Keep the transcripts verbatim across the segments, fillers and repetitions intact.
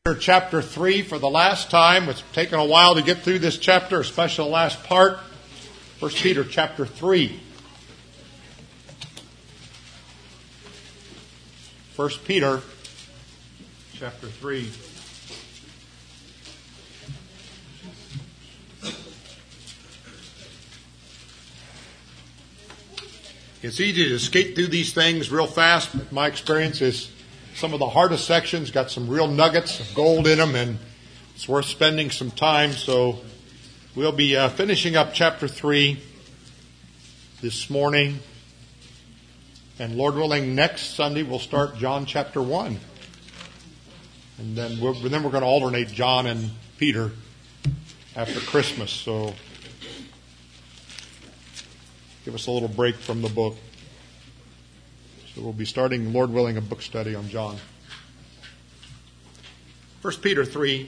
Chapter three for the last time. It's taken a while to get through this chapter, especially the last part. First Peter chapter three. First Peter chapter three. It's easy to skate through these things real fast, but my experience is some of the hardest sections got some real nuggets of gold in them, and it's worth spending some time. So we'll be uh, finishing up chapter three this morning. And Lord willing, next Sunday we'll start John chapter one. And then, we'll, then we're going to alternate John and Peter after Christmas. So give us a little break from the book. So we'll be starting, Lord willing, a book study on John. First Peter three.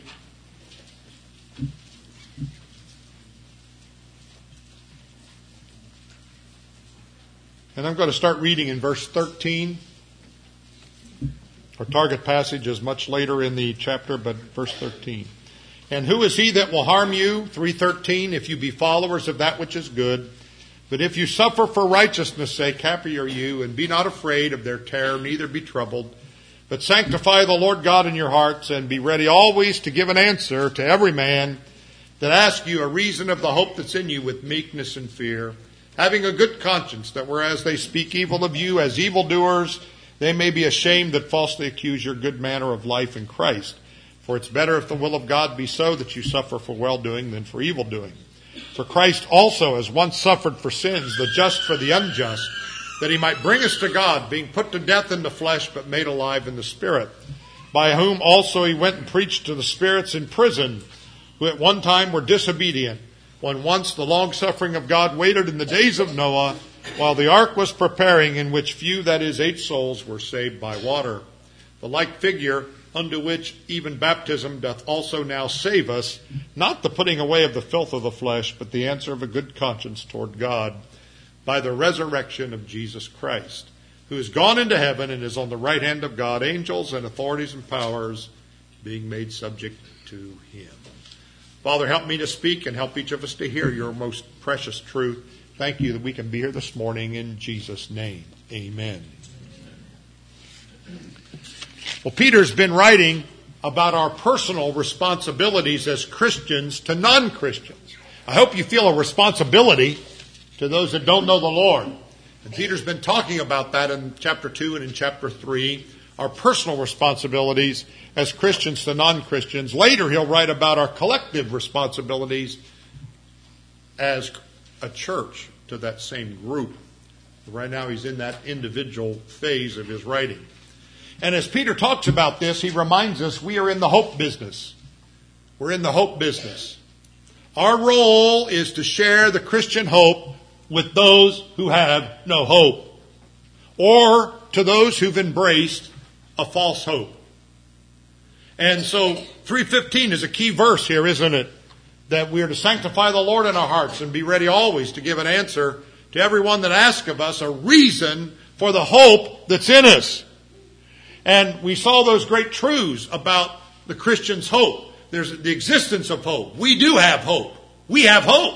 And I'm going to start reading in verse thirteen. Our target passage is much later in the chapter, but verse thirteen. And who is he that will harm you? three thirteen. If you be followers of that which is good. But if you suffer for righteousness' sake, happy are you, and be not afraid of their terror, neither be troubled. But sanctify the Lord God in your hearts, and be ready always to give an answer to every man that asks you a reason of the hope that's in you with meekness and fear, having a good conscience, that whereas they speak evil of you as evildoers, they may be ashamed that falsely accuse your good manner of life in Christ. For it's better if the will of God be so that you suffer for well-doing than for evil-doing. For Christ also has once suffered for sins, the just for the unjust, that he might bring us to God, being put to death in the flesh, but made alive in the Spirit, by whom also he went and preached to the spirits in prison, who at one time were disobedient, when once the long-suffering of God waited in the days of Noah, while the ark was preparing, in which few, that is, eight souls, were saved by water. The like figure, unto which even baptism doth also now save us, not the putting away of the filth of the flesh, but the answer of a good conscience toward God, by the resurrection of Jesus Christ, who is gone into heaven and is on the right hand of God, angels and authorities and powers being made subject to him. Father, help me to speak and help each of us to hear your most precious truth. Thank you that we can be here this morning in Jesus' name. Amen. Well, Peter's been writing about our personal responsibilities as Christians to non-Christians. I hope you feel a responsibility to those that don't know the Lord. And Peter's been talking about that in chapter two and in chapter three, our personal responsibilities as Christians to non-Christians. Later, he'll write about our collective responsibilities as a church to that same group. Right now, he's in that individual phase of his writing. And as Peter talks about this, he reminds us we are in the hope business. We're in the hope business. Our role is to share the Christian hope with those who have no hope, or to those who've embraced a false hope. And so three fifteen is a key verse here, isn't it? That we are to sanctify the Lord in our hearts and be ready always to give an answer to everyone that asks of us a reason for the hope that's in us. And we saw those great truths about the Christian's hope. There's the existence of hope. We do have hope. We have hope.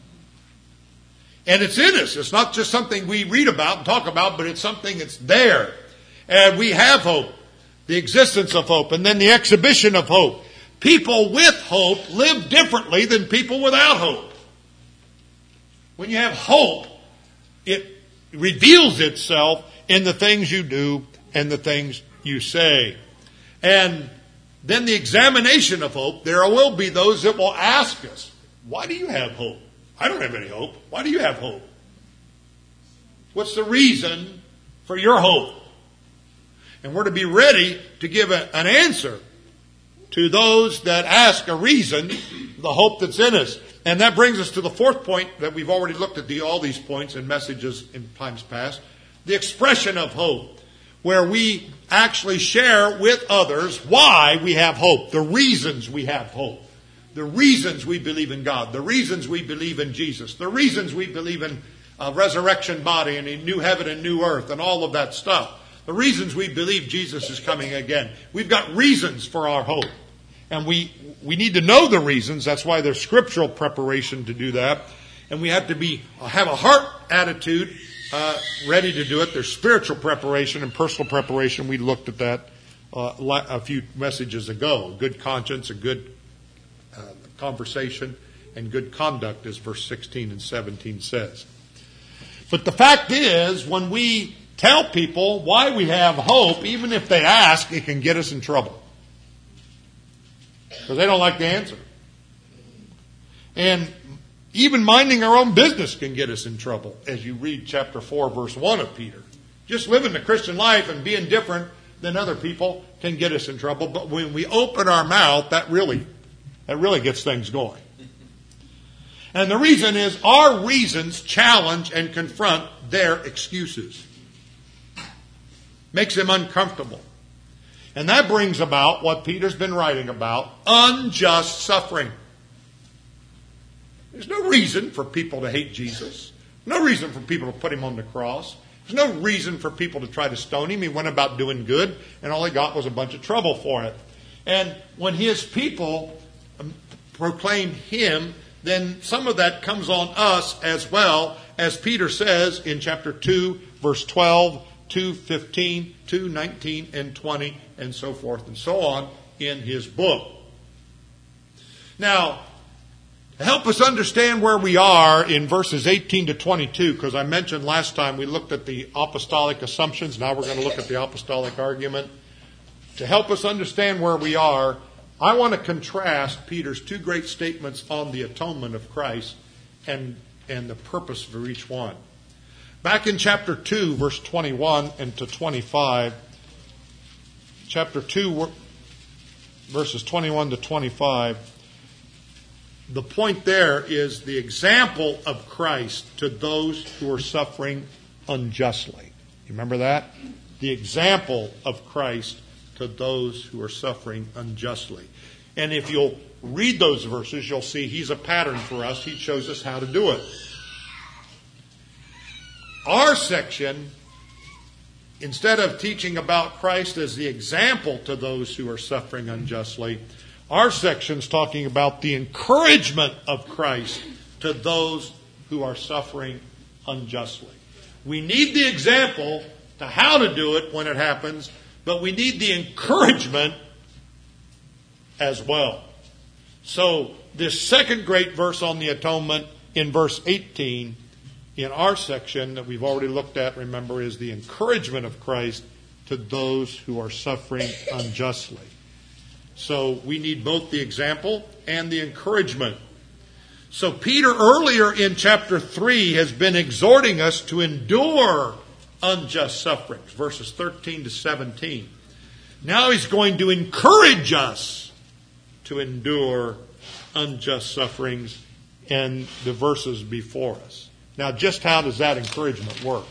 And it's in us. It's not just something we read about and talk about, but it's something that's there. And we have hope. The existence of hope. And then the exhibition of hope. People with hope live differently than people without hope. When you have hope, it reveals itself in the things you do and the things you say. And then the examination of hope, there will be those that will ask us, why do you have hope? I don't have any hope. Why do you have hope? What's the reason for your hope? And we're to be ready to give a, an answer to those that ask a reason, the hope that's in us. And that brings us to the fourth point that we've already looked at the, all these points in messages in times past. The expression of hope, where we actually share with others why we have hope, the reasons we have hope, the reasons we believe in God, the reasons we believe in Jesus, the reasons we believe in a resurrection body and a new heaven and new earth and all of that stuff. The reasons we believe Jesus is coming again. We've got reasons for our hope. And we, we need to know the reasons. That's why there's scriptural preparation to do that. And we have to be have a heart attitude uh, ready to do it. There's spiritual preparation and personal preparation. We looked at that uh, a few messages ago. Good conscience, a good uh, conversation, and good conduct, as verse sixteen and seventeen says. But the fact is, when we tell people why we have hope, even if they ask, it can get us in trouble. Because they don't like the answer. And even minding our own business can get us in trouble, as you read chapter four, verse one of Peter. Just living the Christian life and being different than other people can get us in trouble. But when we open our mouth, that really, that really gets things going. And the reason is our reasons challenge and confront their excuses. Makes them uncomfortable. And that brings about what Peter's been writing about, unjust suffering. There's no reason for people to hate Jesus. No reason for people to put him on the cross. There's no reason for people to try to stone him. He went about doing good, and all he got was a bunch of trouble for it. And when his people proclaim him, then some of that comes on us as well, as Peter says in chapter two, verse twelve, two fifteen, two nineteen, and twenty, and so forth and so on in his book. Now, to help us understand where we are in verses eighteen to twenty-two, because I mentioned last time we looked at the apostolic assumptions. Now we're going to look at the apostolic argument. To help us understand where we are, I want to contrast Peter's two great statements on the atonement of Christ and, and the purpose for each one. Back in chapter two, verse twenty-one and to twenty-five, chapter two, verses twenty-one to twenty-five, the point there is the example of Christ to those who are suffering unjustly. You remember that? The example of Christ to those who are suffering unjustly. And if you'll read those verses, you'll see he's a pattern for us. He shows us how to do it. Our section, instead of teaching about Christ as the example to those who are suffering unjustly, our section's talking about the encouragement of Christ to those who are suffering unjustly. We need the example to how to do it when it happens, but we need the encouragement as well. So this second great verse on the atonement in verse eighteen in our section that we've already looked at, remember, is the encouragement of Christ to those who are suffering unjustly. So we need both the example and the encouragement. So Peter earlier in chapter three has been exhorting us to endure unjust sufferings, verses thirteen to seventeen. Now he's going to encourage us to endure unjust sufferings in the verses before us. Now, just how does that encouragement work?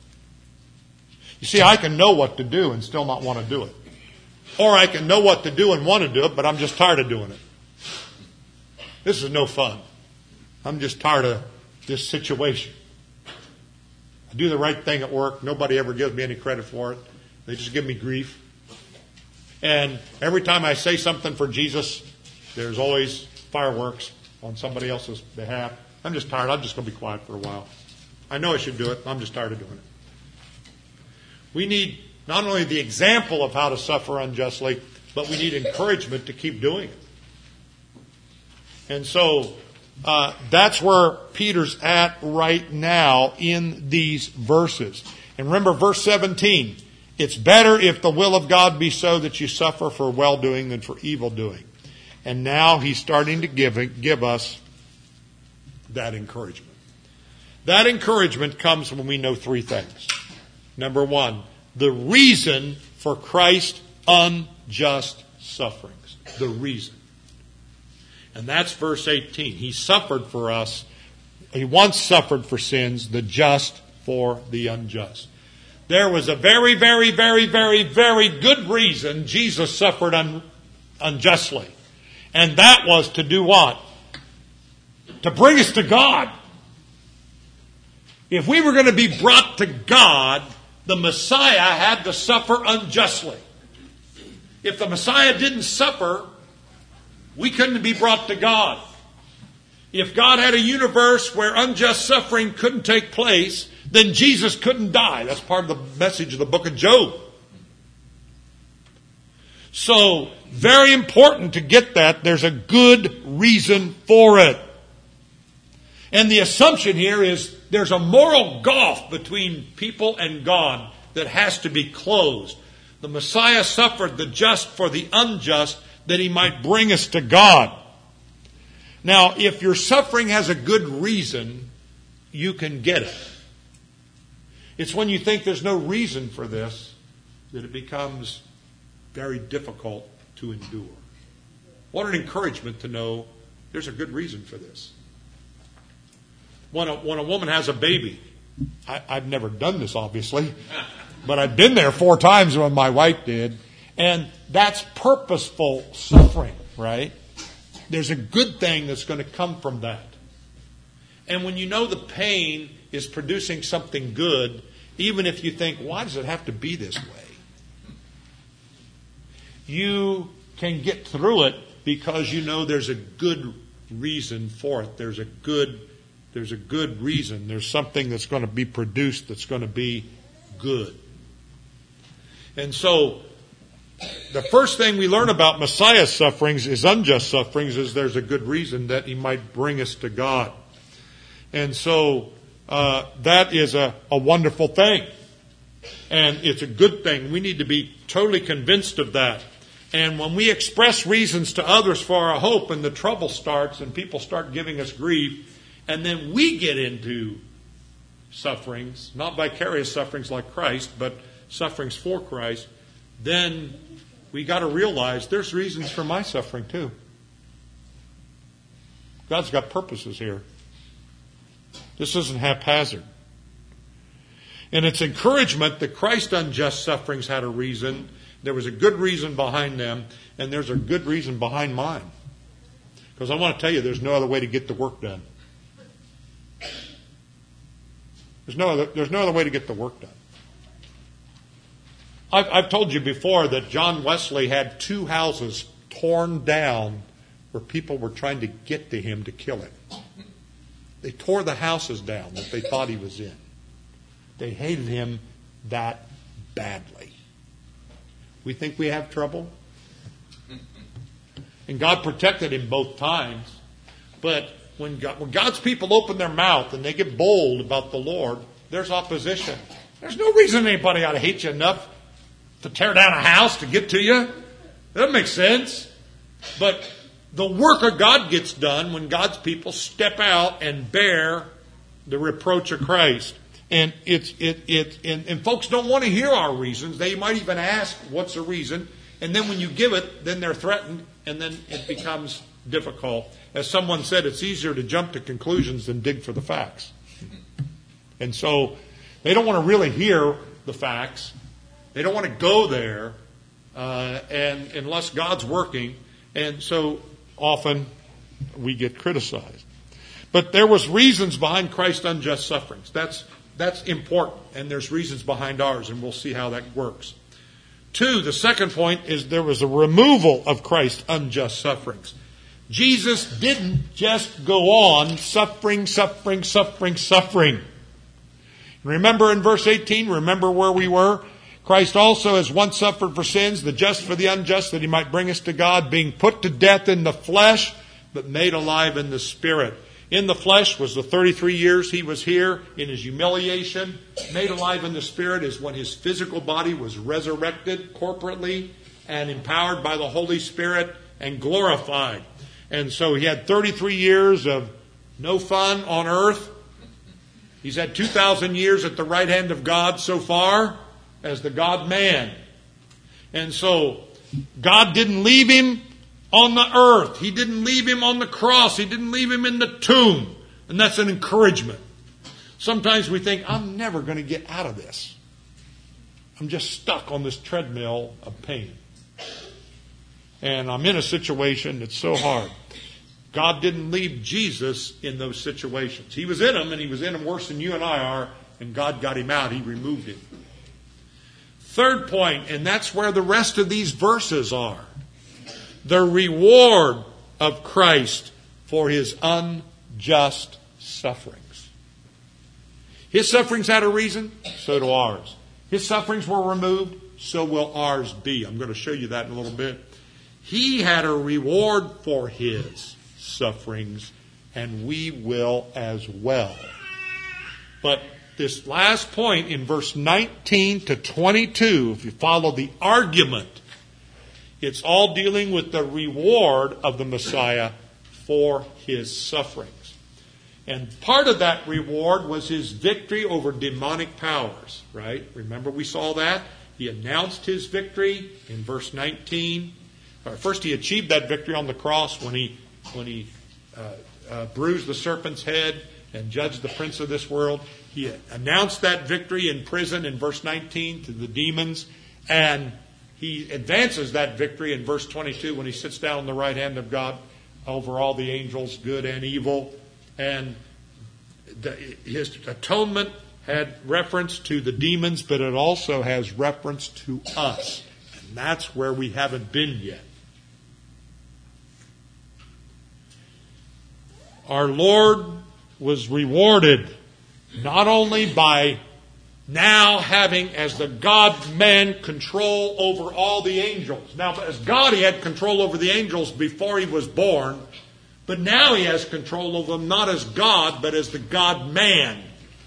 You see, I can know what to do and still not want to do it. Or I can know what to do and want to do it, but I'm just tired of doing it. This is no fun. I'm just tired of this situation. I do the right thing at work. Nobody ever gives me any credit for it. They just give me grief. And every time I say something for Jesus, there's always fireworks on somebody else's behalf. I'm just tired. I'm just going to be quiet for a while. I know I should do it. I'm just tired of doing it. We need not only the example of how to suffer unjustly, but we need encouragement to keep doing it. And so uh, that's where Peter's at right now in these verses. And remember verse seventeen. It's better if the will of God be so that you suffer for well-doing than for evil-doing. And now he's starting to give, give us that encouragement. That encouragement comes when we know three things. Number one, the reason for Christ's unjust sufferings. The reason. And that's verse eighteen. He suffered for us. He once suffered for sins, the just for the unjust. There was a very, very, very, very, very good reason Jesus suffered un- unjustly. And that was to do what? To bring us to God. If we were going to be brought to God, the Messiah had to suffer unjustly. If the Messiah didn't suffer, we couldn't be brought to God. If God had a universe where unjust suffering couldn't take place, then Jesus couldn't die. That's part of the message of the book of Job. So, very important to get that. There's a good reason for it. And the assumption here is there's a moral gulf between people and God that has to be closed. The Messiah suffered the just for the unjust that he might bring us to God. Now, if your suffering has a good reason, you can get it. It's when you think there's no reason for this that it becomes very difficult to endure. What an encouragement to know there's a good reason for this. When a, when a woman has a baby, I, I've never done this obviously, but I've been there four times when my wife did, and that's purposeful suffering, right? There's a good thing that's going to come from that. And when you know the pain is producing something good, even if you think, why does it have to be this way? You can get through it because you know there's a good reason for it. There's a good, there's a good reason. There's something that's going to be produced that's going to be good. And so, the first thing we learn about Messiah's sufferings is unjust sufferings, is there's a good reason that he might bring us to God. And so, uh, that is a, a wonderful thing. And it's a good thing. We need to be totally convinced of that. And when we express reasons to others for our hope and the trouble starts and people start giving us grief, and then we get into sufferings, not vicarious sufferings like Christ, but sufferings for Christ, then we got to realize there's reasons for my suffering too. God's got purposes here. This isn't haphazard. And it's encouragement that Christ's unjust sufferings had a reason. There was a good reason behind them, and there's a good reason behind mine. Because I want to tell you, there's no other way to get the work done. There's no other, there's no other way to get the work done. I've, I've told you before that John Wesley had two houses torn down where people were trying to get to him to kill him. They tore the houses down that they thought he was in. They hated him that badly. We think we have trouble. And God protected him both times. But when, God, when God's people open their mouth and they get bold about the Lord, there's opposition. There's no reason anybody ought to hate you enough to tear down a house to get to you. That makes sense. But the work of God gets done when God's people step out and bear the reproach of Christ. And it's it it and, and folks don't want to hear our reasons. They might even ask, what's the reason? And then when you give it, then they're threatened, and then it becomes difficult. As someone said, it's easier to jump to conclusions than dig for the facts. And so they don't want to really hear the facts. They don't want to go there, uh, and unless God's working. And so often we get criticized. But there was reasons behind Christ's unjust sufferings. That's That's important, and there's reasons behind ours, and we'll see how that works. Two, the second point is there was a removal of Christ's unjust sufferings. Jesus didn't just go on suffering, suffering, suffering, suffering. Remember in verse eighteen, remember where we were? Christ also has once suffered for sins, the just for the unjust, that he might bring us to God, being put to death in the flesh, but made alive in the Spirit. In the flesh was the thirty-three years he was here in his humiliation. Made alive in the Spirit is when his physical body was resurrected corporately and empowered by the Holy Spirit and glorified. And so he had thirty-three years of no fun on earth. He's had two thousand years at the right hand of God so far as the God-man. And so God didn't leave him on the earth. He didn't leave him on the cross. He didn't leave him in the tomb. And that's an encouragement. Sometimes we think, I'm never going to get out of this. I'm just stuck on this treadmill of pain. And I'm in a situation that's so hard. God didn't leave Jesus in those situations. He was in them, and he was in them worse than you and I are, and God got him out. He removed him. Third point, and that's where the rest of these verses are. The reward of Christ for his unjust sufferings. His sufferings had a reason, so do ours. His sufferings were removed, so will ours be. I'm going to show you that in a little bit. He had a reward for his sufferings, and we will as well. But this last point in verse nineteen to twenty-two, if you follow the argument, it's all dealing with the reward of the Messiah for his sufferings. And part of that reward was his victory over demonic powers, right? Remember we saw that? He announced his victory in verse nineteen. First he achieved that victory on the cross when he when he uh, uh, bruised the serpent's head and judged the prince of this world. He announced that victory in prison in verse nineteen to the demons, and he advances that victory in verse twenty-two when he sits down on the right hand of God over all the angels, good and evil. And the, his atonement had reference to the demons, but it also has reference to us. And that's where we haven't been yet. Our Lord was rewarded not only by now having, as the God-man, control over all the angels. Now, as God, he had control over the angels before he was born, but now he has control over them not as God, but as the God-man.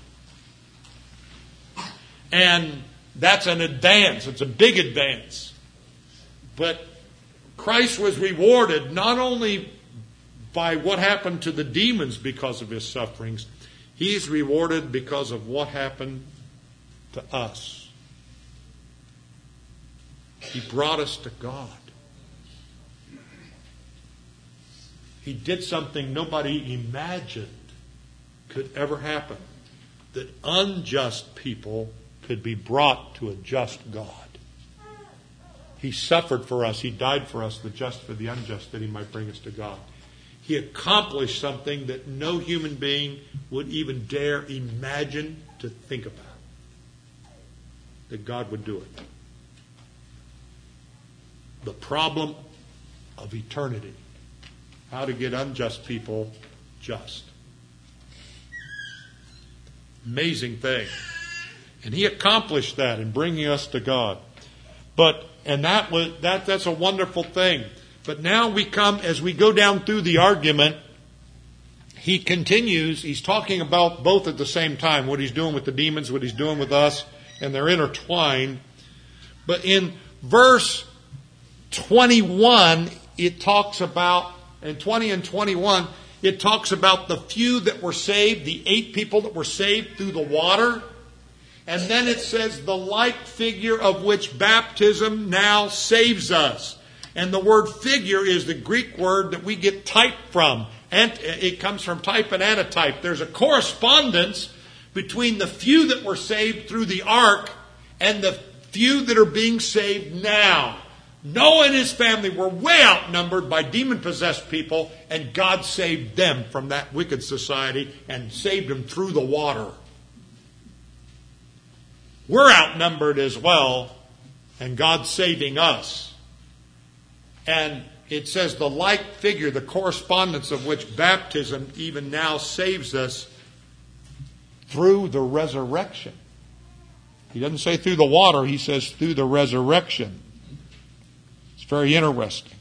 And that's an advance. It's a big advance. But Christ was rewarded not only by what happened to the demons because of his sufferings, he's rewarded because of what happened to us. He brought us to God. He did something nobody imagined could ever happen, that unjust people could be brought to a just God. He suffered for us. He died for us, the just for the unjust, that he might bring us to God. He accomplished something that no human being would even dare imagine to think about. That God would do it. The problem of eternity. How to get unjust people just. Amazing thing. And he accomplished that in bringing us to God. But, and that was, that, that's a wonderful thing. But now we come, as we go down through the argument, he continues, he's talking about both at the same time, what he's doing with the demons, what he's doing with us, and they're intertwined. But in verse twenty-one, it talks about, in twenty and twenty-one, it talks about the few that were saved, the eight people that were saved through the water. And then it says, the like figure of which baptism now saves us. And the word figure is the Greek word that we get type from. And it comes from type and antitype. There's a correspondence between the few that were saved through the ark and the few that are being saved now. Noah and his family were way outnumbered by demon-possessed people, and God saved them from that wicked society and saved them through the water. We're outnumbered as well, and God's saving us. And it says the like figure, the correspondence of which baptism even now saves us through the resurrection. He doesn't say through the water, he says through the resurrection. It's very interesting.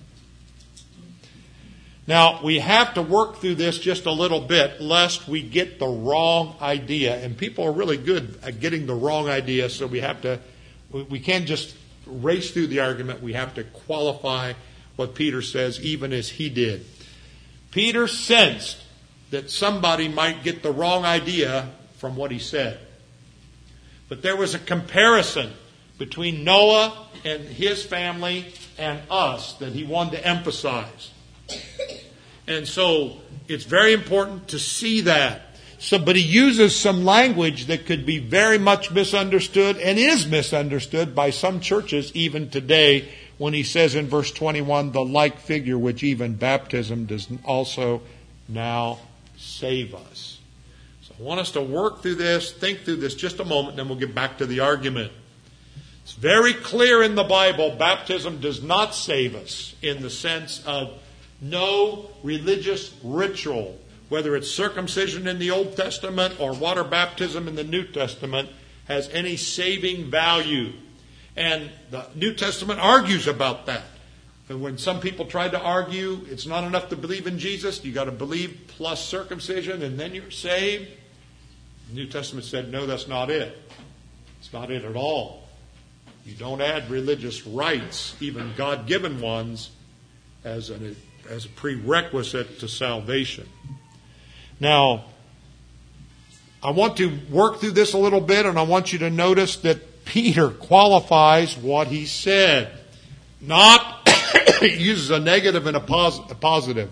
Now, we have to work through this just a little bit, lest we get the wrong idea. And people are really good at getting the wrong idea, so we have to, we can't just race through the argument. We have to qualify what Peter says, even as he did. Peter sensed that somebody might get the wrong idea from what he said. But there was a comparison between Noah and his family and us that he wanted to emphasize. And so it's very important to see that. So, but he uses some language that could be very much misunderstood and is misunderstood by some churches even today when he says in verse twenty-one, the like figure which even baptism does also now save us. So I want us to work through this, think through this just a moment, then we'll get back to the argument. It's very clear in the Bible, baptism does not save us in the sense of No religious ritual, whether it's circumcision in the Old Testament or water baptism in the New Testament, has any saving value. And the New Testament argues about that. And when some people try to argue it's not enough to believe in Jesus, you got to believe plus circumcision and then you're saved, the New Testament said, no, that's not it. It's not it at all. You don't add religious rites, even God-given ones, as an as a prerequisite to salvation. Now, I want to work through this a little bit, and I want you to notice that Peter qualifies what he said. Not, he uses a negative and a, pos- a positive.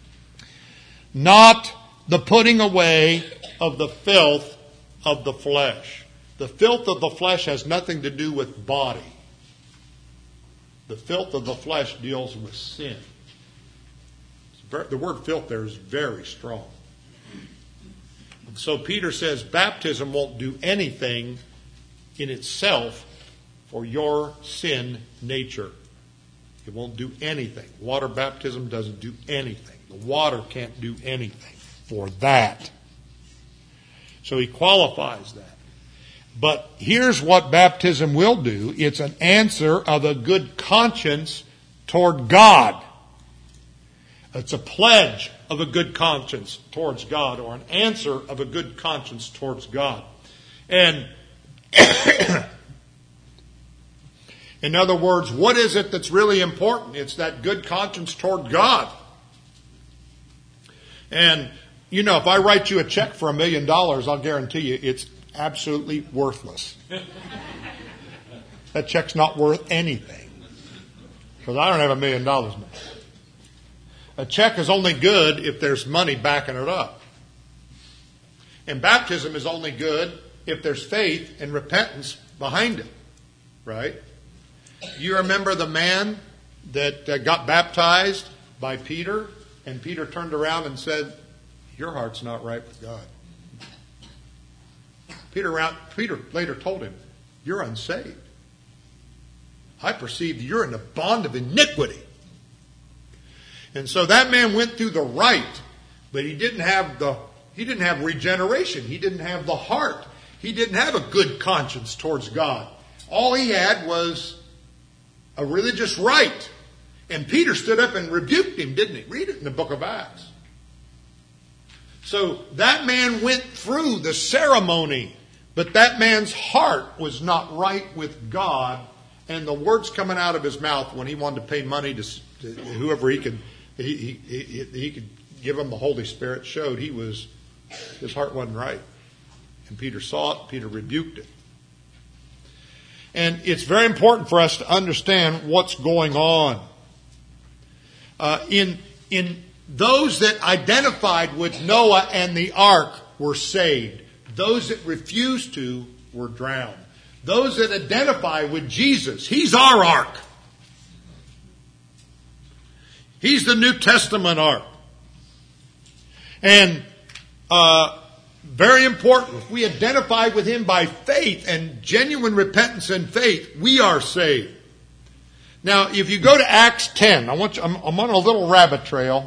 Not the putting away of the filth of the flesh. The filth of the flesh has nothing to do with body. The filth of the flesh deals with sin. The word filth there is very strong. And so Peter says baptism won't do anything in itself for your sin nature. It won't do anything. Water baptism doesn't do anything. The water can't do anything for that. So he qualifies that. But here's what baptism will do. It's an answer of a good conscience toward God. It's a pledge of a good conscience towards God, or an answer of a good conscience towards God. And in other words, what is it that's really important? It's that good conscience toward God. And, you know, if I write you a check for a million dollars, I'll guarantee you it's absolutely worthless. That check's not worth anything. Because I don't have a million dollars now. A check is only good if there's money backing it up. And baptism is only good if there's faith and repentance behind it. Right? You remember the man that uh, got baptized by Peter, and Peter turned around and said, your heart's not right with God. Peter, around, Peter later told him, you're unsaved. I perceive you're in the bond of iniquity. And so that man went through the rite, but he didn't have the he didn't have regeneration. He didn't have the heart. He didn't have a good conscience towards God. All he had was a religious rite. And Peter stood up and rebuked him, didn't he? Read it in the book of Acts. So that man went through the ceremony, but that man's heart was not right with God, and the words coming out of his mouth when he wanted to pay money to, to whoever he could He, he, he, he could give him the Holy Spirit showed he was, his heart wasn't right. And Peter saw it. Peter rebuked it. And it's very important for us to understand what's going on. Uh, in, in those that identified with Noah and the ark were saved. Those that refused to were drowned. Those that identify with Jesus, he's our ark. He's the New Testament ark. And uh, very important, if we identify with him by faith and genuine repentance and faith, we are saved. Now, if you go to Acts ten, I want you, I'm, I'm on a little rabbit trail.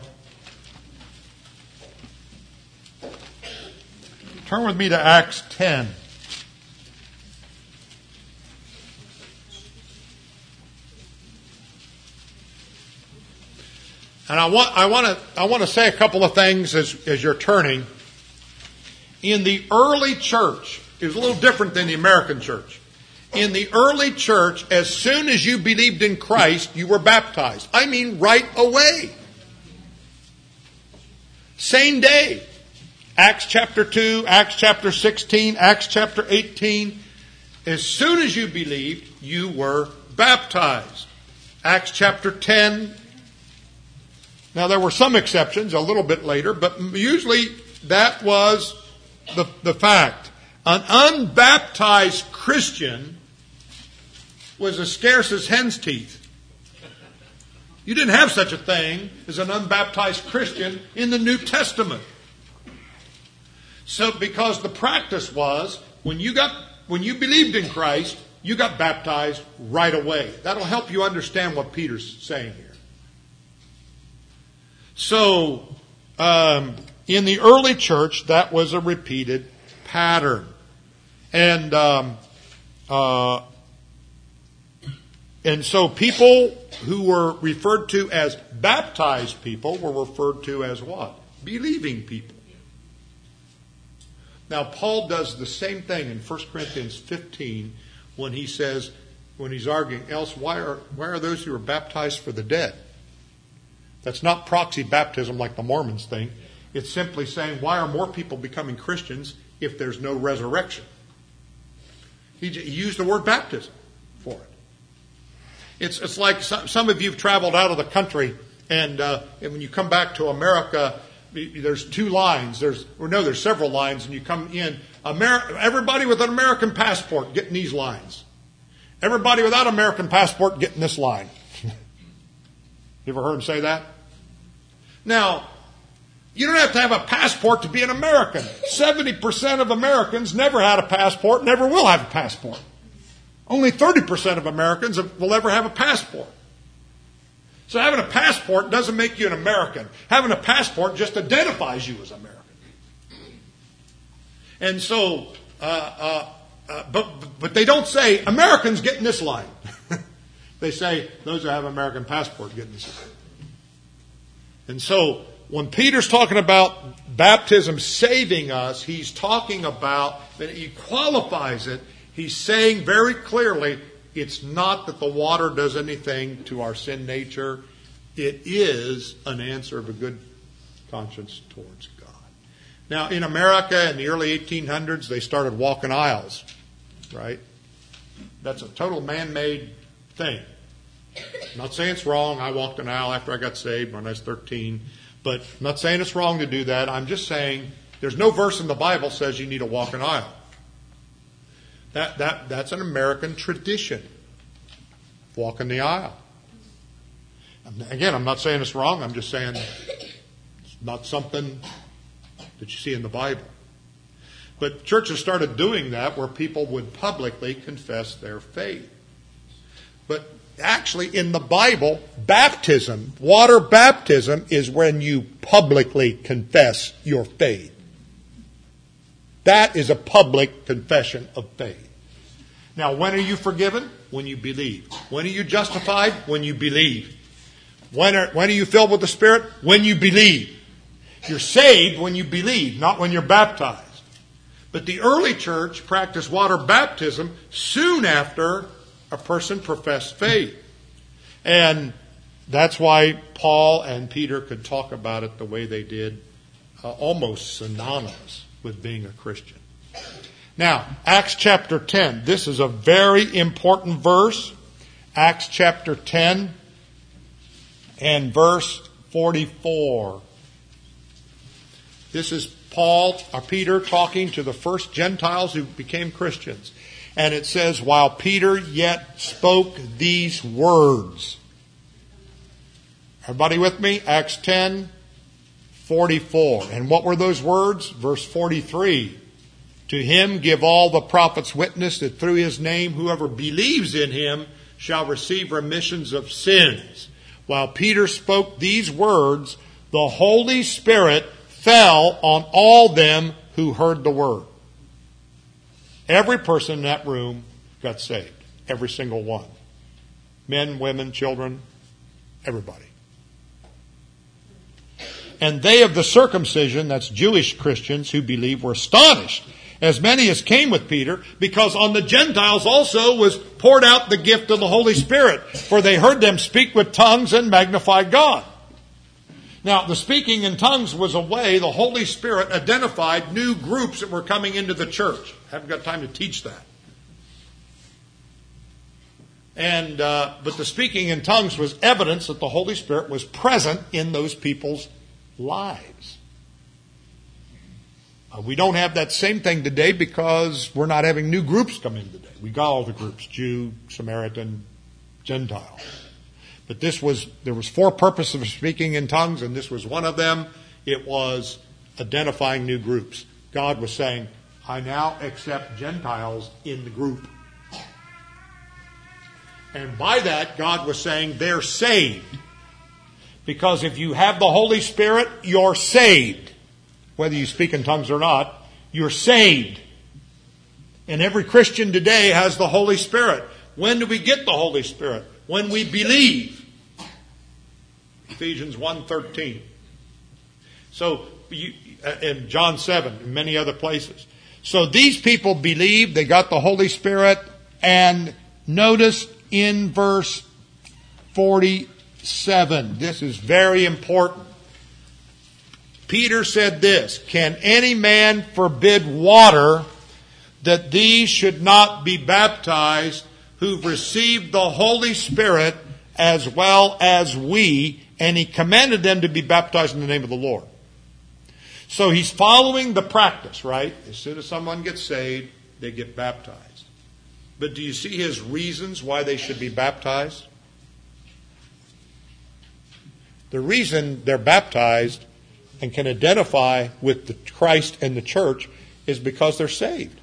Turn with me to Acts ten. And I want I want to I want to say a couple of things as as you're turning. In the early church, it was a little different than the American church. In the early church, as soon as you believed in Christ, you were baptized. I mean, right away. Same day. Acts chapter two, Acts chapter sixteen, Acts chapter eighteen. As soon as you believed, you were baptized. Acts chapter ten. Now, there were some exceptions a little bit later, but usually that was the, the fact. An unbaptized Christian was as scarce as hen's teeth. You didn't have such a thing as an unbaptized Christian in the New Testament. So, because the practice was, when you got, when you believed in Christ, you got baptized right away. That'll help you understand what Peter's saying here. So, um, in the early church, that was a repeated pattern. And, um, uh, and so people who were referred to as baptized people were referred to as what? Believing people. Now, Paul does the same thing in First Corinthians fifteen when he says, when he's arguing, else why are, why are those who are baptized for the dead? That's not proxy baptism like the Mormons think. It's simply saying, why are more people becoming Christians if there's no resurrection? He used the word baptism for it. It's, it's like some, some of you have traveled out of the country, and, uh, and when you come back to America, there's two lines. There's, or no, there's several lines, and you come in. Ameri- everybody with an American passport getting these lines. Everybody without an American passport getting this line. You ever heard him say that? Now, you don't have to have a passport to be an American. seventy percent of Americans never had a passport, never will have a passport. Only thirty percent of Americans will ever have a passport. So having a passport doesn't make you an American. Having a passport just identifies you as American. And so, uh, uh, uh, but but they don't say, Americans getting this line. They say, those who have an American passport getting this line. And so, when Peter's talking about baptism saving us, he's talking about, that he qualifies it, he's saying very clearly, it's not that the water does anything to our sin nature. It is an answer of a good conscience towards God. Now, in America in the early eighteen hundreds, they started walking aisles, right? That's a total man-made thing. I'm not saying it's wrong. I walked an aisle after I got saved when I was thirteen. But I'm not saying it's wrong to do that. I'm just saying there's no verse in the Bible says you need to walk an aisle. That, that, that's an American tradition. Walking the aisle. Again, I'm not saying it's wrong. I'm just saying it's not something that you see in the Bible. But churches started doing that where people would publicly confess their faith. But actually, in the Bible, baptism, water baptism, is when you publicly confess your faith. That is a public confession of faith. Now, when are you forgiven? When you believe. When are you justified? When you believe. When are, when are you filled with the Spirit? When you believe. You're saved when you believe, not when you're baptized. But the early church practiced water baptism soon after a person professed faith. And that's why Paul and Peter could talk about it the way they did, uh, almost synonymous with being a Christian. Now, Acts chapter ten. This is a very important verse. Acts chapter ten and verse forty-four. This is Paul or Peter talking to the first Gentiles who became Christians. And it says, while Peter yet spoke these words. Everybody with me? Acts ten forty-four. And what were those words? Verse forty-three. To him give all the prophets witness that through his name whoever believes in him shall receive remissions of sins. While Peter spoke these words, the Holy Spirit fell on all them who heard the word. Every person in that room got saved. Every single one. Men, women, children, everybody. And they of the circumcision, that's Jewish Christians who believe, were astonished, as many as came with Peter, because on the Gentiles also was poured out the gift of the Holy Spirit, for they heard them speak with tongues and magnify God. Now, the speaking in tongues was a way the Holy Spirit identified new groups that were coming into the church. I haven't got time to teach that. And uh, but the speaking in tongues was evidence that the Holy Spirit was present in those people's lives. Uh, we don't have that same thing today because we're not having new groups come in today. We got all the groups, Jew, Samaritan, Gentile. But this was, there was four purposes of speaking in tongues, and this was one of them. It was identifying new groups. God was saying, I now accept Gentiles in the group. And by that, God was saying they're saved. Because if you have the Holy Spirit, you're saved. Whether you speak in tongues or not, you're saved. And every Christian today has the Holy Spirit. When do we get the Holy Spirit? When we believe. Ephesians one thirteen. So, you, in John seven, and many other places. So these people believed, they got the Holy Spirit, and notice in verse forty-seven, this is very important. Peter said this, "Can any man forbid water that these should not be baptized who've received the Holy Spirit as well as we?" And he commanded them to be baptized in the name of the Lord. So he's following the practice, right? As soon as someone gets saved, they get baptized. But do you see his reasons why they should be baptized? The reason they're baptized and can identify with the Christ and the church is because they're saved.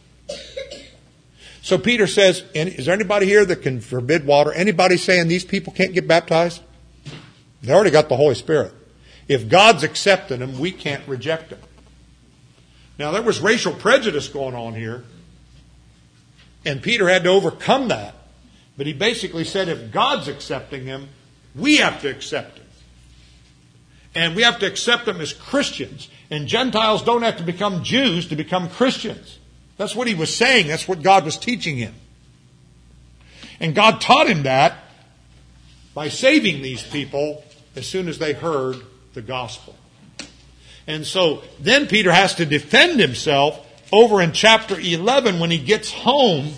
So Peter says, is there anybody here that can forbid water? Anybody saying these people can't get baptized? They already got the Holy Spirit. If God's accepting them, we can't reject them. Now, there was racial prejudice going on here, and Peter had to overcome that. But he basically said, if God's accepting him, we have to accept him. And we have to accept them as Christians. And Gentiles don't have to become Jews to become Christians. That's what he was saying. That's what God was teaching him. And God taught him that by saving these people as soon as they heard the gospel. And so then Peter has to defend himself over in chapter eleven when he gets home.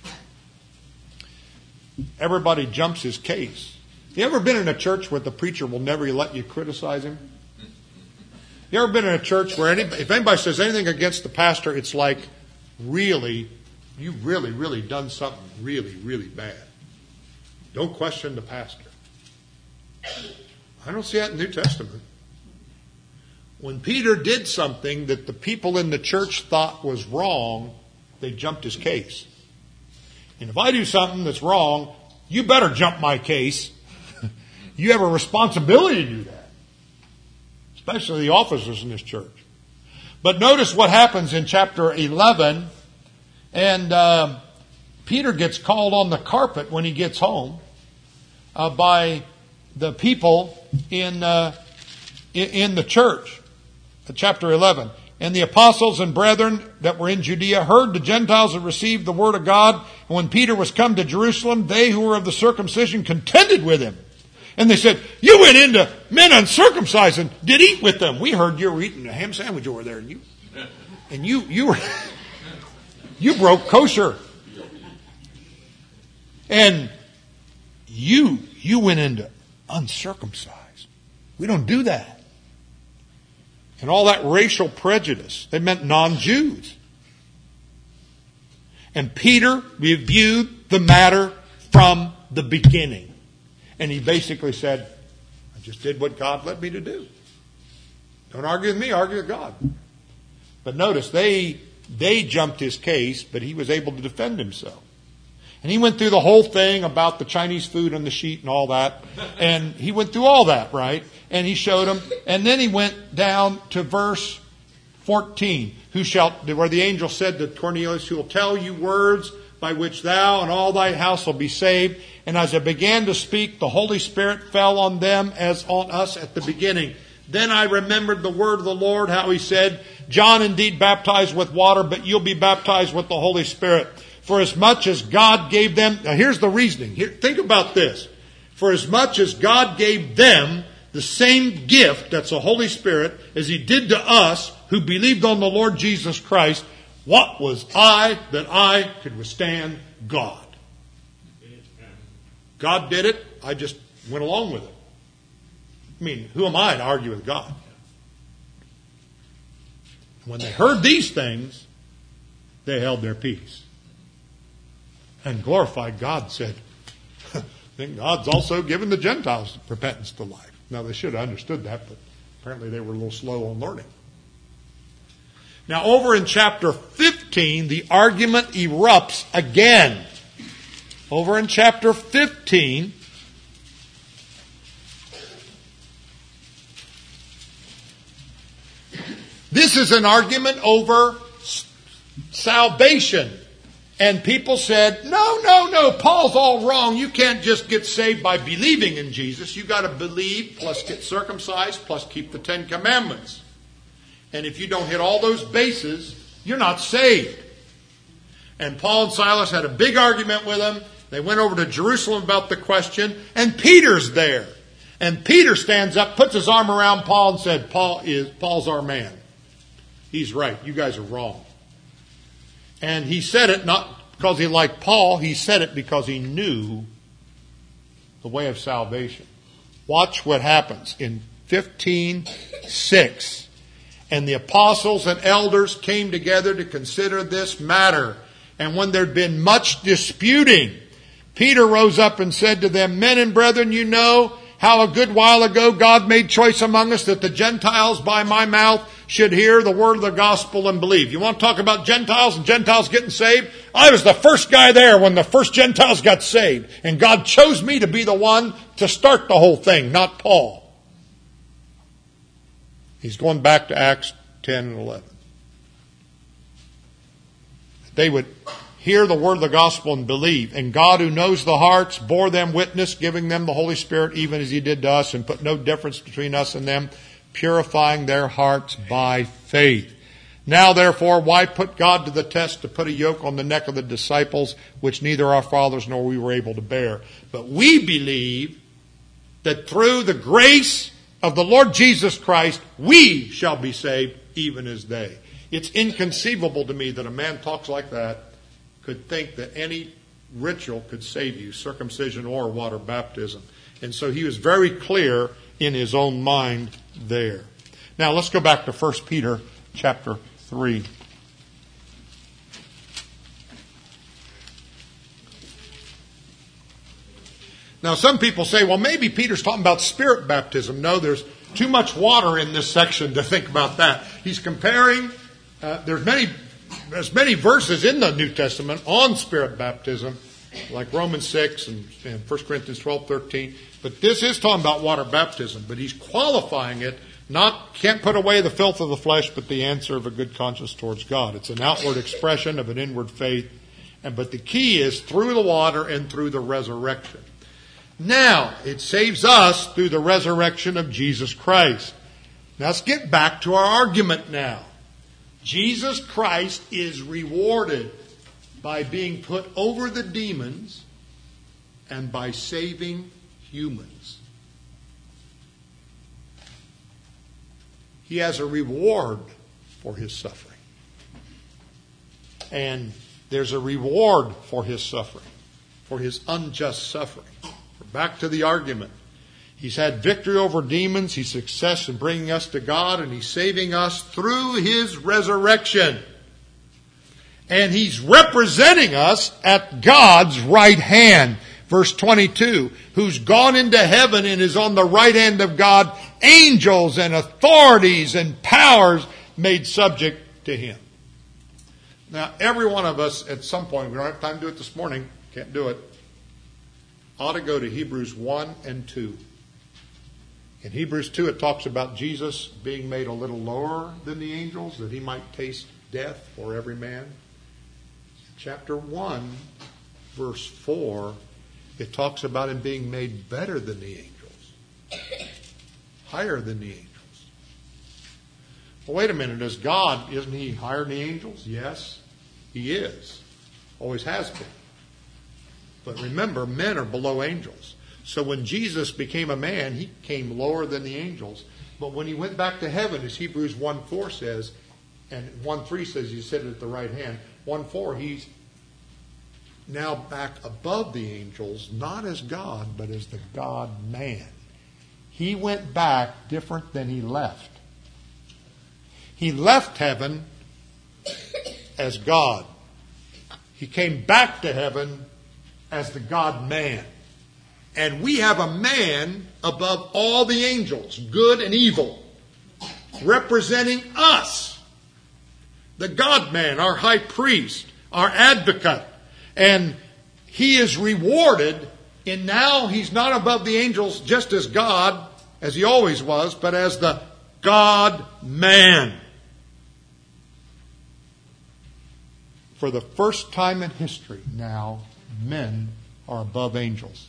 Everybody jumps his case. You ever been in a church where the preacher will never let you criticize him? You ever been in a church where any, if anybody says anything against the pastor, it's like, really, you've really, really done something really, really bad. Don't question the pastor. I don't see that in the New Testament. When Peter did something that the people in the church thought was wrong, they jumped his case. And if I do something that's wrong, you better jump my case. You have a responsibility to do that. Especially the officers in this church. But notice what happens in chapter eleven. And uh, Peter gets called on the carpet when he gets home uh, by the people in uh, in the church. Chapter eleven. And the apostles and brethren that were in Judea heard the Gentiles had received the word of God. And when Peter was come to Jerusalem, they who were of the circumcision contended with him. And they said, you went into men uncircumcised and did eat with them. We heard you were eating a ham sandwich over there. And you, and you, you were, you broke kosher. And you, you went into uncircumcised. We don't do that. And all that racial prejudice, they meant non-Jews. And Peter reviewed the matter from the beginning. And he basically said, I just did what God led me to do. Don't argue with me, argue with God. But notice, they they jumped his case, but he was able to defend himself. And he went through the whole thing about the Chinese food on the sheet and all that. And he went through all that, right? And he showed them. And then he went down to verse fourteen. Who shall, where the angel said to Cornelius, who will tell you words by which thou and all thy house will be saved. And as I began to speak, the Holy Spirit fell on them as on us at the beginning. Then I remembered the word of the Lord, how he said, John indeed baptized with water, but you'll be baptized with the Holy Spirit. For as much as God gave them, now here's the reasoning. Here, think about this. For as much as God gave them the same gift, that's the Holy Spirit, as he did to us who believed on the Lord Jesus Christ, what was I that I could withstand God? God did it. I just went along with it. I mean, who am I to argue with God? When they heard these things, they held their peace. And glorified God, said, then God's also given the Gentiles repentance to life. Now, they should have understood that, but apparently they were a little slow on learning. Now, over in chapter fifteen, the argument erupts again. Over in chapter fifteen, This is an argument over salvation. And people said, no, no, no, Paul's all wrong. You can't just get saved by believing in Jesus. You've got to believe plus get circumcised plus keep the Ten Commandments. And if you don't hit all those bases, you're not saved. And Paul and Silas had a big argument with them. They went over to Jerusalem about the question, and Peter's there. And Peter stands up, puts his arm around Paul and said, Paul is Paul's our man. He's right. You guys are wrong. And he said it not because he liked Paul. He said it because he knew the way of salvation. Watch what happens in fifteen six. And the apostles and elders came together to consider this matter. And when there'd been much disputing, Peter rose up and said to them, Men and brethren, you know how a good while ago God made choice among us that the Gentiles by my mouth should hear the word of the gospel and believe. You want to talk about Gentiles and Gentiles getting saved? I was the first guy there when the first Gentiles got saved. And God chose me to be the one to start the whole thing, not Paul. He's going back to Acts ten and eleven. They would hear the word of the gospel and believe. And God, who knows the hearts, bore them witness, giving them the Holy Spirit, even as he did to us, and put no difference between us and them, purifying their hearts by faith. Now, therefore, why put God to the test to put a yoke on the neck of the disciples, which neither our fathers nor we were able to bear? But we believe that through the grace of the Lord Jesus Christ, we shall be saved, even as they. It's inconceivable to me that a man talks like that could think that any ritual could save you, circumcision or water baptism. And so he was very clear in his own mind there. Now let's go back to First Peter chapter three. Now some people say, well, maybe Peter's talking about spirit baptism. No, there's too much water in this section to think about that. He's comparing, uh, there's many, there's many verses in the New Testament on spirit baptism, like Romans six and, and First Corinthians twelve, thirteen. But this is talking about water baptism, but he's qualifying it, not, can't put away the filth of the flesh, but the answer of a good conscience towards God. It's an outward expression of an inward faith. And, but the key is through the water and through the resurrection. Now, it saves us through the resurrection of Jesus Christ. Now, let's get back to our argument now. Jesus Christ is rewarded by being put over the demons and by saving humans. He has a reward for his suffering. And there's a reward for his suffering, for his unjust suffering. Back to the argument. He's had victory over demons. He's success in bringing us to God, and he's saving us through his resurrection. And he's representing us at God's right hand. Verse twenty-two, who's gone into heaven and is on the right hand of God, angels and authorities and powers made subject to him. Now, every one of us at some point, we don't have time to do it this morning, can't do it, ought to go to Hebrews one and two. In Hebrews two, it talks about Jesus being made a little lower than the angels, that he might taste death for every man. Chapter one, verse four, it talks about him being made better than the angels, higher than the angels. Well, wait a minute, is God, isn't he higher than the angels? Yes, he is. Always has been. But remember, men are below angels. So when Jesus became a man, he came lower than the angels. But when he went back to heaven, as Hebrews one four says, and one three says he sat at the right hand, one four, he's now back above the angels, not as God, but as the God-man. He went back different than he left. He left heaven as God. He came back to heaven as the God-man. And we have a man above all the angels, good and evil, representing us. The God-man, our high priest, our advocate. And he is rewarded in now he's not above the angels just as God, as he always was, but as the God-man. For the first time in history now, men are above angels.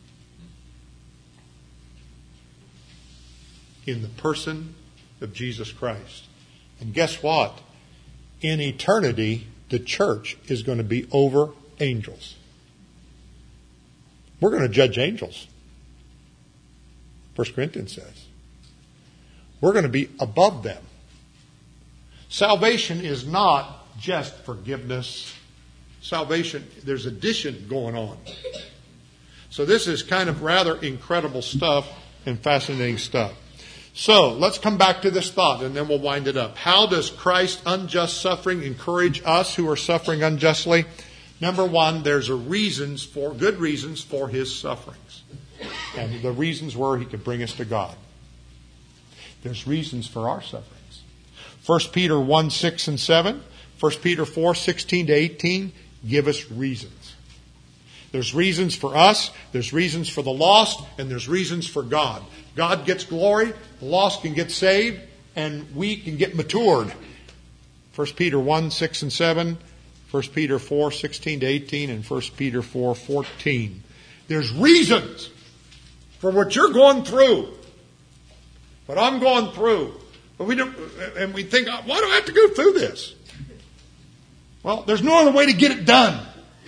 In the person of Jesus Christ. And guess what? In eternity, the church is going to be over angels. We're going to judge angels. First Corinthians says. We're going to be above them. Salvation is not just forgiveness. Salvation, there's addition going on. So this is kind of rather incredible stuff and fascinating stuff. So let's come back to this thought and then we'll wind it up. How does Christ's unjust suffering encourage us who are suffering unjustly? Number one, there's a reasons for, good reasons for his sufferings. And the reasons were he could bring us to God. There's reasons for our sufferings. First Peter one, six and seven. First Peter four, sixteen to eighteen give us reasons. There's reasons for us, there's reasons for the lost, and there's reasons for God. God gets glory, the lost can get saved, and we can get matured. First Peter one, six and seven, First Peter four, sixteen to eighteen, and First Peter four, fourteen. There's reasons for what you're going through, what I'm going through. But we don't, and we think, why do I have to go through this? Well, there's no other way to get it done.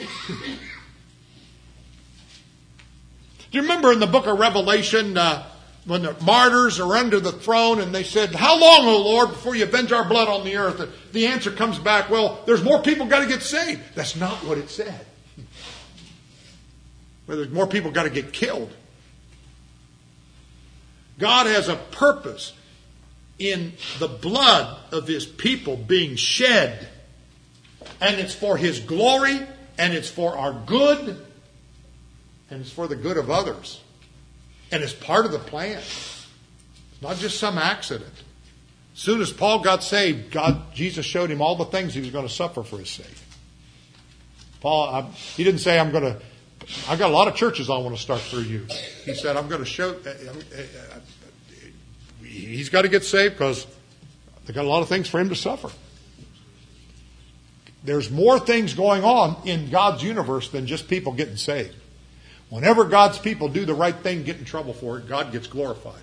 Do you remember in the book of Revelation, uh, when the martyrs are under the throne and they said, how long, O Lord, before you avenge our blood on the earth? The answer comes back, well, there's more people got to get saved. That's not what it said. Well, there's more people got to get killed. God has a purpose in the blood of his people being shed. And it's for his glory, and it's for our good, and it's for the good of others. And it's part of the plan. It's not just some accident. As soon as Paul got saved, God, Jesus showed him all the things he was going to suffer for his sake. Paul, I, he didn't say, I'm going to, I've got a lot of churches I want to start through you. He said, I'm going to show, uh, uh, he's got to get saved because they've got a lot of things for him to suffer. There's more things going on in God's universe than just people getting saved. Whenever God's people do the right thing, get in trouble for it, God gets glorified.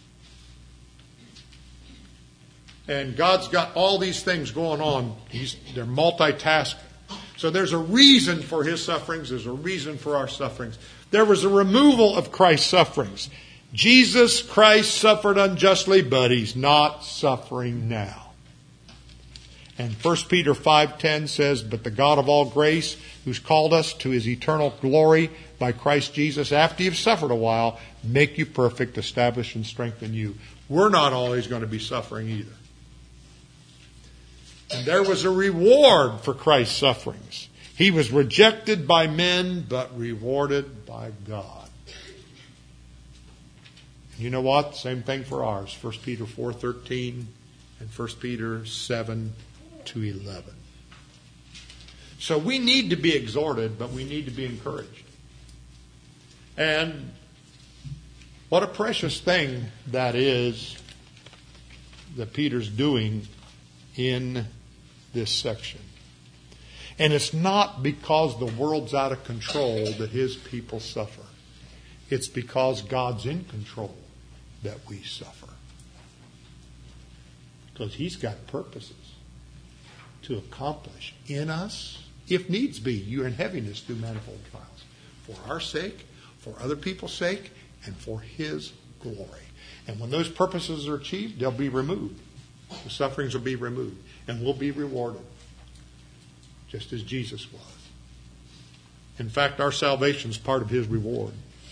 And God's got all these things going on. He's, they're multitasking. So there's a reason for his sufferings. There's a reason for our sufferings. There was a removal of Christ's sufferings. Jesus Christ suffered unjustly, but he's not suffering now. And First Peter five ten says, but the God of all grace, who's called us to his eternal glory by Christ Jesus, after you've suffered a while, make you perfect, establish and strengthen you. We're not always going to be suffering either. And there was a reward for Christ's sufferings. He was rejected by men, but rewarded by God. You know what? Same thing for ours. First Peter four thirteen and First Peter seven to eleven. So we need to be exhorted, but we need to be encouraged. And what a precious thing that is that Peter's doing in this section. And it's not because the world's out of control that his people suffer. It's because God's in control that we suffer. Because he's got purposes to accomplish in us, if needs be. You're in heaviness through manifold trials. For our sake, for other people's sake, and for his glory. And when those purposes are achieved, they'll be removed. The sufferings will be removed. And we'll be rewarded. Just as Jesus was. In fact, our salvation is part of his reward.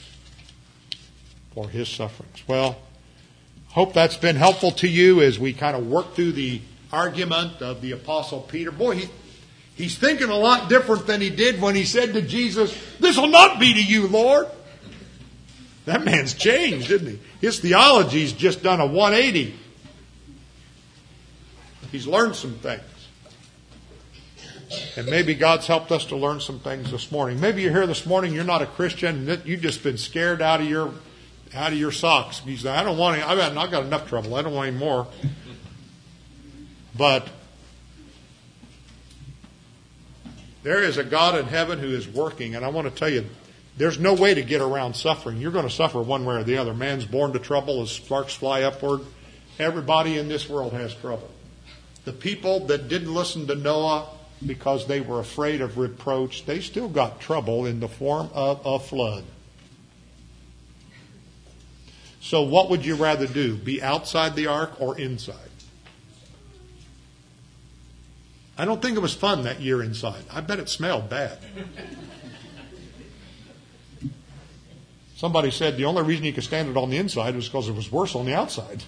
For his sufferings. Well, hope that's been helpful to you as we kind of work through the argument of the Apostle Peter. Boy, he, he's thinking a lot different than he did when he said to Jesus, this will not be to you, Lord. That man's changed, isn't he? His theology's just done a one eighty. He's learned some things. And maybe God's helped us to learn some things this morning. Maybe you're here this morning, you're not a Christian, and you've just been scared out of your out of your socks. You say, I don't want any, I've got, I've got enough trouble. I don't want any more. But There is a God in heaven who is working, and I want to tell you, there's no way to get around suffering. You're going to suffer one way or the other. Man's born to trouble as sparks fly upward. Everybody in this world has trouble. The people that didn't listen to Noah because they were afraid of reproach, they still got trouble in the form of a flood. So what would you rather do? Be outside the ark or inside? I don't think it was fun that year inside. I bet it smelled bad. Somebody said the only reason you could stand it on the inside was because it was worse on the outside.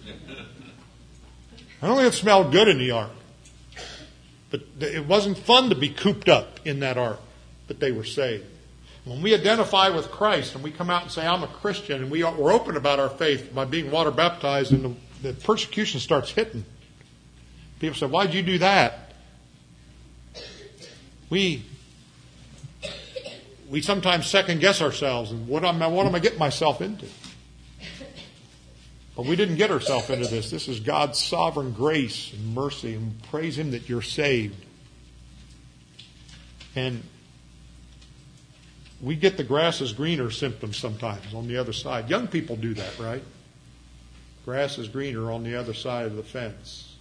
I don't think it smelled good in the ark. But it wasn't fun to be cooped up in that ark. But they were saved. When we identify with Christ and we come out and say, I'm a Christian, and we are, we're open about our faith by being water baptized, and the, the persecution starts hitting. People say, why'd you do that? We we sometimes second guess ourselves and what am I, what am I getting myself into? But we didn't get ourselves into this. This is God's sovereign grace and mercy, and praise Him that you're saved. And we get the grass is greener symptoms sometimes on the other side. Young people do that, right? Grass is greener on the other side of the fence.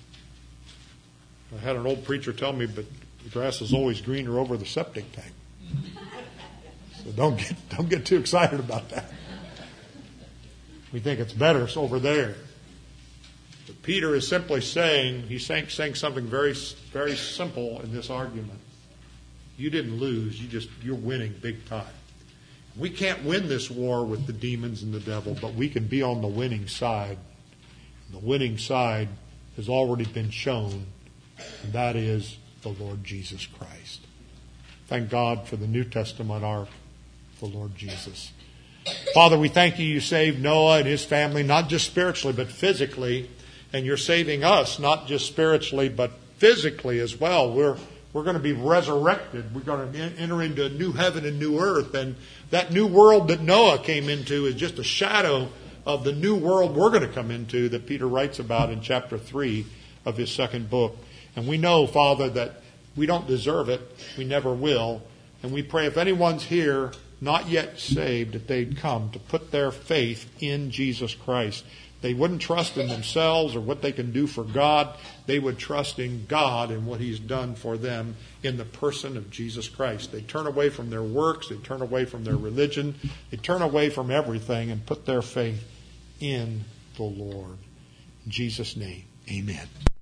I had an old preacher tell me, but the grass is always greener over the septic tank. So don't get don't get too excited about that. We think it's better over there. But Peter is simply saying, he's saying, saying something very, very simple in this argument. You didn't lose. You just, you're winning big time. We can't win this war with the demons and the devil, but we can be on the winning side. And the winning side has already been shown, and that is the Lord Jesus Christ. Thank God for the New Testament ark, the Lord Jesus. Father, we thank you you saved Noah and his family, not just spiritually, but physically. And you're saving us, not just spiritually, but physically as well. We're we're going to be resurrected. We're going to enter into a new heaven and new earth. And that new world that Noah came into is just a shadow of the new world we're going to come into that Peter writes about in chapter three of his second book. And we know, Father, that we don't deserve it. We never will. And we pray if anyone's here not yet saved, that they'd come to put their faith in Jesus Christ. They wouldn't trust in themselves or what they can do for God. They would trust in God and what He's done for them in the person of Jesus Christ. They turn away from their works. They turn away from their religion. They turn away from everything and put their faith in the Lord. In Jesus' name, amen.